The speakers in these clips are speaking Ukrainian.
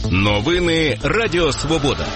Новини Радіо Свобода.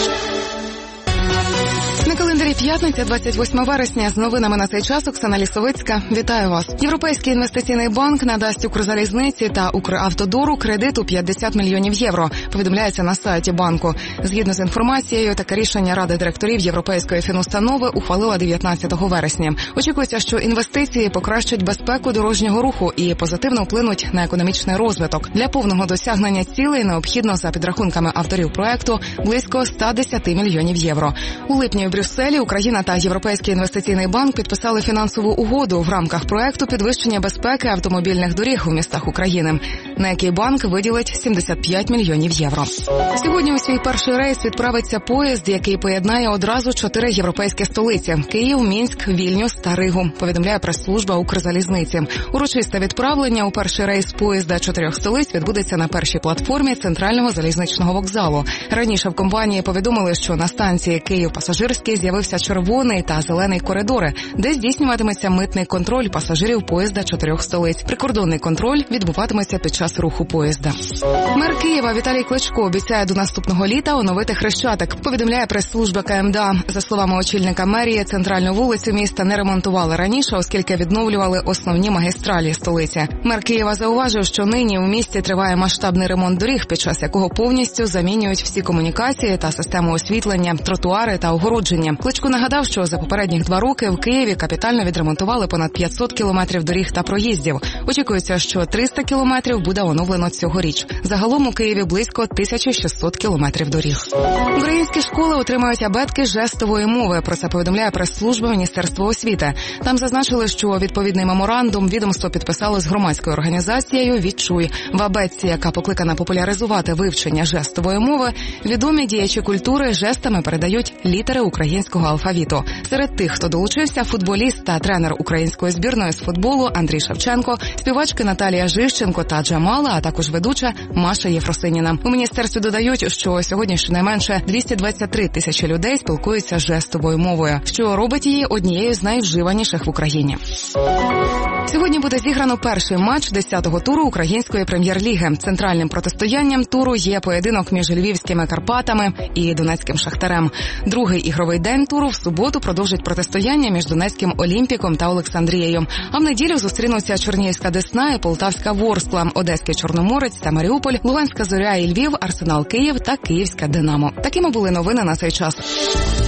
На календарі п'ятниця, 28 вересня. З новинами на цей час Оксана Лісовицька. Вітаю вас. Європейський інвестиційний банк надасть Укрзалізниці та Укравтодору кредит у 50 мільйонів євро, повідомляється на сайті банку. Згідно з інформацією, таке рішення Ради директорів Європейської фінустанови ухвалила 19 вересня. Очікується, що інвестиції покращать безпеку дорожнього руху і позитивно вплинуть на економічний розвиток. Для повного досягнення цілей необхідно, за підрахунками авторів проекту, близько 110 мільйонів євро. У липні в Брюсселі Україна та Європейський інвестиційний банк підписали фінансову угоду в рамках проекту підвищення безпеки автомобільних доріг у містах України, на який банк виділить 75 мільйонів євро. Сьогодні у свій перший рейс відправиться поїзд, який поєднає одразу 4 європейські столиці – Київ, Мінськ, Вільнюс та Ригу, повідомляє прес-служба Укрзалізниці. Урочисте відправлення у перший рейс поїзда 4 столиць відбудеться на першій платформі центрального залізничного вокзалу. Раніше в компанії повідомили, що на станції Київ-Пасажирський з'явився червоний та зелений коридори, де здійснюватиметься митний контроль пасажирів поїзда 4 столиць. Прикордонний контроль відбуватиметься під час руху поїзда. Мер Києва Віталій Кличко обіцяє до наступного літа оновити Хрещатик, повідомляє прес-служба КМДА. За словами очільника мерії, центральну вулицю міста не ремонтували раніше, оскільки відновлювали основні магістралі столиці. Мер Києва зауважив, що нині у місті триває масштабний ремонт доріг, під час якого повністю замінюють всі комунікації та систему освітлення, тротуари та огородження. Кличко нагадав, що за попередніх 2 роки в Києві капітально відремонтували понад 500 кілометрів доріг та проїздів. Очікується, що 300 кілометрів буде оновлено цьогоріч. Загалом у Києві близько 1600 кілометрів доріг. Українські школи отримають абетки жестової мови. Про це повідомляє прес-служба Міністерства освіти. Там зазначили, що відповідний меморандум відомство підписало з громадською організацією «Відчуй». В абетці, яка покликана популяризувати вивчення жестової мови, відомі діячі культури жестами передають літери українського алфавіту. Серед тих, хто долучився, футболіст та тренер української збірної з футболу Андрій Шевченко, співачки Наталія Жищенко та Джамала, а також ведуча Маша Єфросиніна. У міністерстві додають, що сьогодні щонайменше 223 тисячі людей спілкуються жестовою мовою, що робить її однією з найвживаніших в Україні. Сьогодні буде зіграно перший матч 10-го туру Української прем'єр-ліги. Центральним протистоянням туру є поєдинок між львівськими Карпатами і донецьким Шахтарем. Другий ігровий день туру в суботу продовжить протистояння між донецьким Олімпіком та Олександрією. А в неділю зустрінуться Чернігівська Десна і Полтавська Ворскла, Одеський Чорноморець та Маріуполь, Луганська Зоря і Львів, Арсенал Київ та Київська Динамо. Такими були новини на цей час.